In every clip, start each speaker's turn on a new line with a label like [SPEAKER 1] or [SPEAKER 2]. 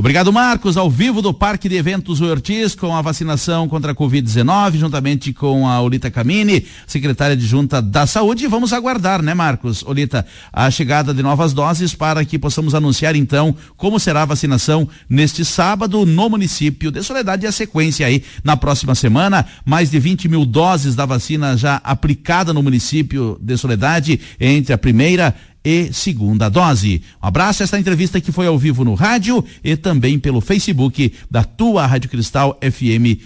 [SPEAKER 1] Obrigado, Marcos, ao vivo do Parque de Eventos Ortiz, com a vacinação contra a Covid-19, juntamente com a Olita Camini, secretária adjunta da Saúde. Vamos aguardar, né, Marcos, Olita, a chegada de novas doses para que possamos anunciar, então, como será a vacinação neste sábado no município de Soledade e a sequência aí na próxima semana. Mais de 20 mil doses da vacina já aplicada no município de Soledade entre a primeira e segunda dose. Um abraço, esta entrevista que foi ao vivo no rádio e também pelo Facebook da tua Rádio Cristal FM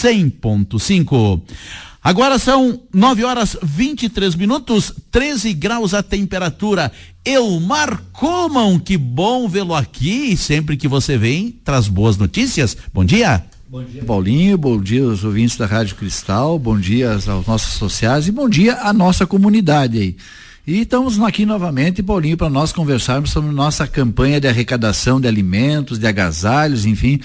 [SPEAKER 1] 100.5. Agora são 9h23, 13 graus a temperatura. Elmar Coman, que bom vê-lo aqui, e sempre que você vem, traz boas notícias. Bom dia.
[SPEAKER 2] Bom dia, Paulinho, bom dia aos ouvintes da Rádio Cristal, bom dia aos nossos associados e bom dia à nossa comunidade aí. E estamos aqui novamente, Paulinho, para nós conversarmos sobre nossa campanha de arrecadação de alimentos, de agasalhos, enfim,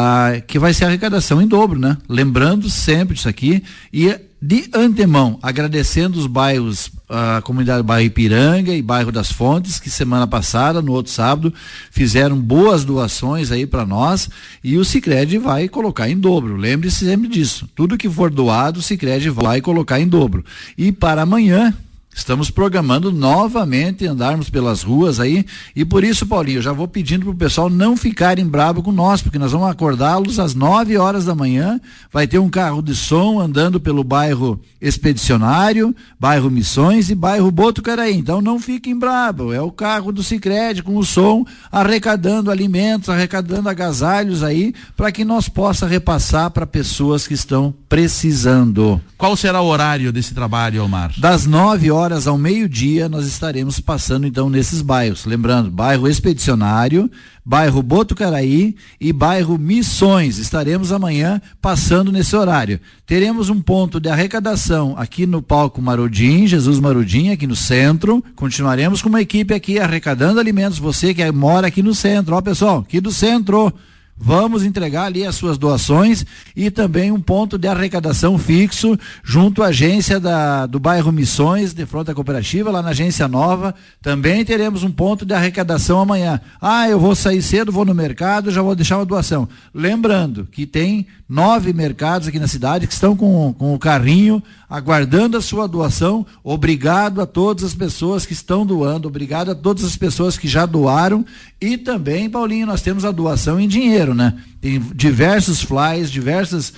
[SPEAKER 2] que vai ser arrecadação em dobro, né? Lembrando sempre disso aqui e de antemão, agradecendo os bairros, a comunidade do bairro Ipiranga e bairro das Fontes, que semana passada, no outro sábado, fizeram boas doações aí para nós, e o Sicredi vai colocar em dobro. Lembre-se sempre disso. Tudo que for doado, o Sicredi vai colocar em dobro. E para amanhã, estamos programando novamente andarmos pelas ruas aí, e por isso, Paulinho, eu já vou pedindo pro pessoal não ficarem bravo com nós, porque nós vamos acordá-los às 9h da manhã, vai ter um carro de som andando pelo bairro Expedicionário, bairro Missões e bairro Botucaraí. Então não fiquem bravos, é o carro do Sicredi com o som arrecadando alimentos, arrecadando agasalhos aí, para que nós possa repassar para pessoas que estão precisando.
[SPEAKER 1] Qual será o horário desse trabalho, Omar?
[SPEAKER 2] Das 9h ao meio-dia nós estaremos passando então nesses bairros, lembrando, bairro Expedicionário, bairro Botucaraí e bairro Missões. Estaremos amanhã passando nesse horário. Teremos um ponto de arrecadação aqui no palco Marudim, Jesus Marudim, aqui no centro. Continuaremos com uma equipe aqui arrecadando alimentos. Você que mora aqui no centro, ó pessoal, aqui do centro, vamos entregar ali as suas doações e também um ponto de arrecadação fixo junto à agência do bairro Missões, de fronte à cooperativa, lá na agência nova. Também teremos um ponto de arrecadação amanhã. Eu vou sair cedo, vou no mercado, já vou deixar uma doação. Lembrando que tem 9 mercados aqui na cidade que estão com o carrinho aguardando a sua doação. Obrigado a todas as pessoas que estão doando, obrigado a todas as pessoas que já doaram. E também, Paulinho, nós temos a doação em dinheiro, né? Tem diversos flyers, diversas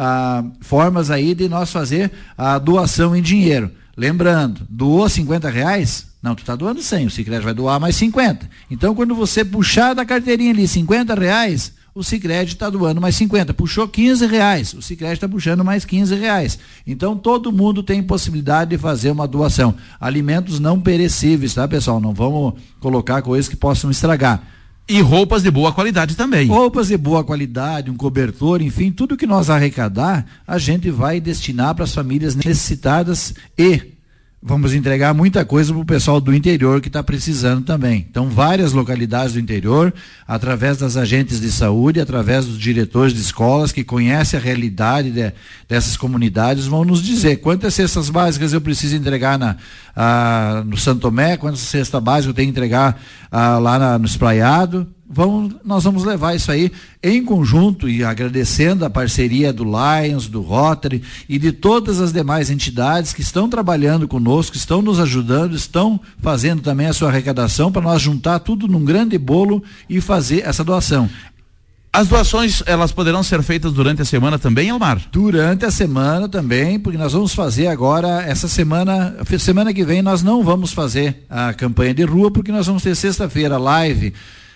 [SPEAKER 2] formas aí de nós fazer a doação em dinheiro. Lembrando, doou R$50? Não, tu tá doando 100, o Sicredi vai doar mais 50. Então, quando você puxar da carteirinha ali R$50, o Sicredi está doando mais 50. Puxou R$15, o Sicredi está puxando mais R$15. Então, todo mundo tem possibilidade de fazer uma doação. Alimentos não perecíveis, tá, pessoal? Não vamos colocar coisas que possam estragar.
[SPEAKER 1] E roupas de boa qualidade também.
[SPEAKER 2] Roupas de boa qualidade, um cobertor, enfim, tudo que nós arrecadar, a gente vai destinar para as famílias necessitadas e vamos entregar muita coisa para o pessoal do interior que está precisando também. Então, várias localidades do interior, através das agentes de saúde, através dos diretores de escolas que conhecem a realidade dessas comunidades, vão nos dizer quantas cestas básicas eu preciso entregar no Santo Tomé, quantas cestas básicas eu tenho que entregar lá no Espraiado. Nós vamos levar isso aí em conjunto e agradecendo a parceria do Lions, do Rotary e de todas as demais entidades que estão trabalhando conosco, estão nos ajudando, estão fazendo também a sua arrecadação para nós juntar tudo num grande bolo e fazer essa doação.
[SPEAKER 1] As doações, elas poderão ser feitas durante a semana também, Elmar?
[SPEAKER 2] Durante a semana também, porque nós vamos fazer agora, essa semana que vem nós não vamos fazer a campanha de rua, porque nós vamos ter sexta-feira live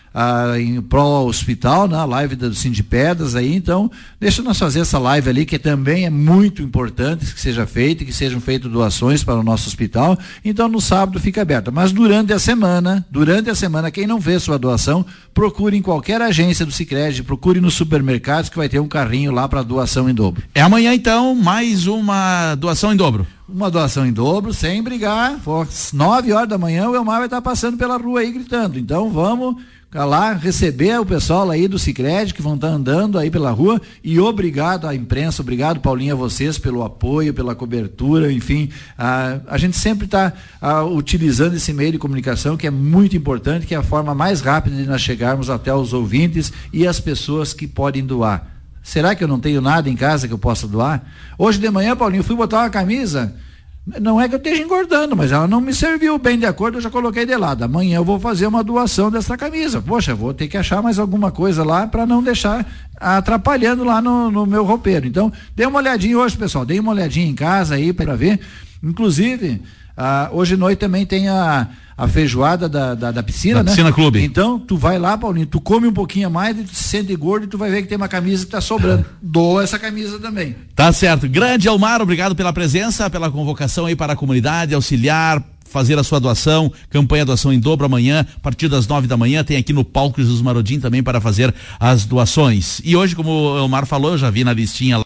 [SPEAKER 2] em prol ao hospital, na live do Sindipedras aí, então deixa nós fazer essa live ali, que também é muito importante que seja feita, que sejam feitas doações para o nosso hospital. Então no sábado fica aberta, mas durante a semana quem não fez sua doação, procure em qualquer agência do Sicredi, procure nos supermercados que vai ter um carrinho lá para doação em dobro.
[SPEAKER 1] É amanhã então mais uma doação em dobro.
[SPEAKER 2] Uma doação em dobro, sem brigar. Às 9h da manhã o Elmar vai estar passando pela rua aí gritando. Então vamos lá receber o pessoal aí do Sicredi que vão estar andando aí pela rua, e obrigado à imprensa, obrigado, Paulinho, a vocês pelo apoio, pela cobertura, enfim, a gente sempre está utilizando esse meio de comunicação, que é muito importante, que é a forma mais rápida de nós chegarmos até os ouvintes e as pessoas que podem doar. Será que eu não tenho nada em casa que eu possa doar? Hoje de manhã, Paulinho, fui botar uma camisa. Não é que eu esteja engordando, mas ela não me serviu bem de acordo, eu já coloquei de lado. Amanhã eu vou fazer uma doação dessa camisa. Poxa, vou ter que achar mais alguma coisa lá para não deixar atrapalhando lá no meu roupeiro. Então, dê uma olhadinha hoje, pessoal. Dê uma olhadinha em casa aí para ver. Inclusive, hoje à noite também tem a feijoada da piscina, né?
[SPEAKER 1] Piscina Clube.
[SPEAKER 2] Então, tu vai lá, Paulinho, tu come um pouquinho a mais, tu se sente gordo e tu vai ver que tem uma camisa que tá sobrando. Doa essa camisa também.
[SPEAKER 1] Tá certo. Grande Elmar, obrigado pela presença, pela convocação aí para a comunidade, auxiliar, fazer a sua doação, campanha doação em dobro amanhã, a partir das 9 da manhã, tem aqui no palco Jesus Marodim também para fazer as doações. E hoje, como o Elmar falou, eu já vi na listinha lá,